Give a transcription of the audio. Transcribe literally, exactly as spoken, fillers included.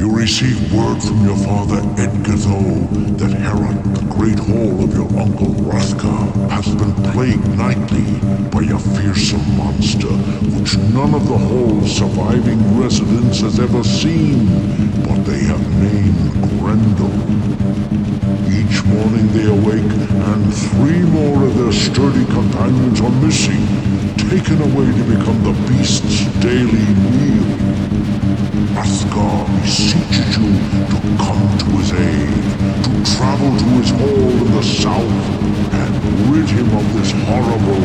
You receive word from your father Edgatho that Herat, the great hall of your uncle Rathka, has been plagued nightly by a fearsome monster which none of the hall's surviving residents has ever seen, but they have named Grendel. Each morning they awake, and three more of their sturdy companions are missing, taken away to become the beast's daily meal. Rathka beseeches you to come to his aid, to travel to his hall in the south, and rid him of this horrible